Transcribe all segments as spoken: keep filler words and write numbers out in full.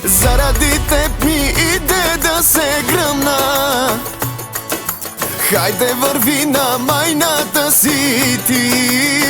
Заради теб ми иде да се гръмна. Хайде върви на майната си ти.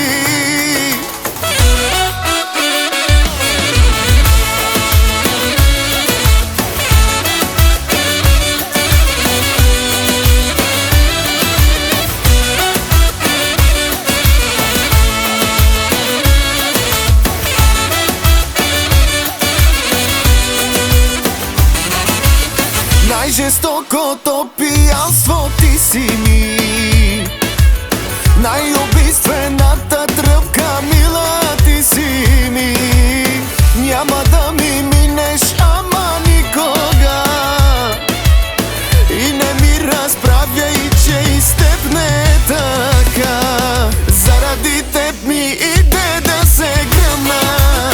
Най-жестокото пиянство ти си ми, най-убийствената тръпка мила ти си ми. Няма да ми минеш, ама никога, и не ми разправяй, че и с теб не е така. Заради теб ми иде да се гръмна.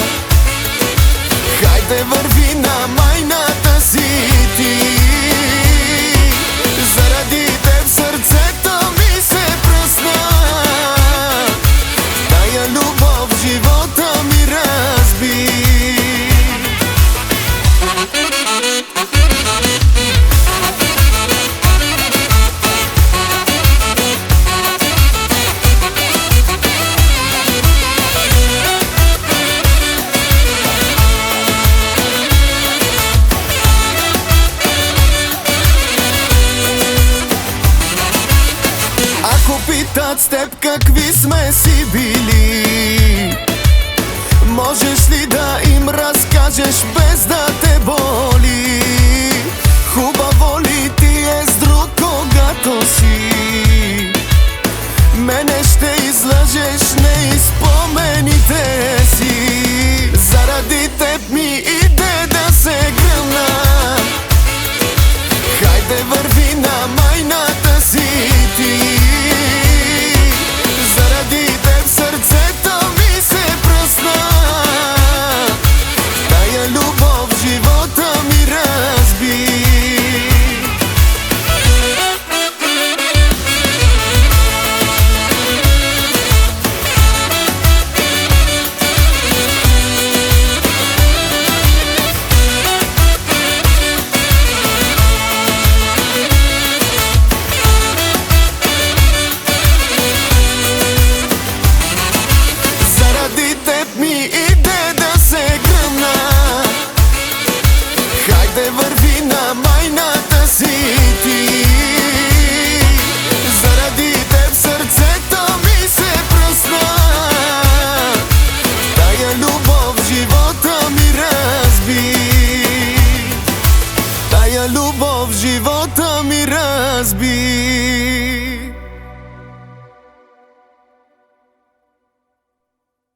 Хайде върви на майната си ти. Заради теб сърцето ми се пръсна. Тая любов в живота ми разби. Ако питат с теб какви сме си били, можеш ли да им разкажеш без да те боли? Хубаво ли ти е с друг, когато си? Мене ще излъжеш, не и спомените си. Заради теб ми иде да се гръмна. Хайде върви на майната си ти. Заради теб сърцето ми се пръсна. Тая любов в живота ми разби. Хайде върви на майната си ти. Заради теб сърцето ми се пръсна. Тая любов в живота ми разби. Тая любов в живота ми разби.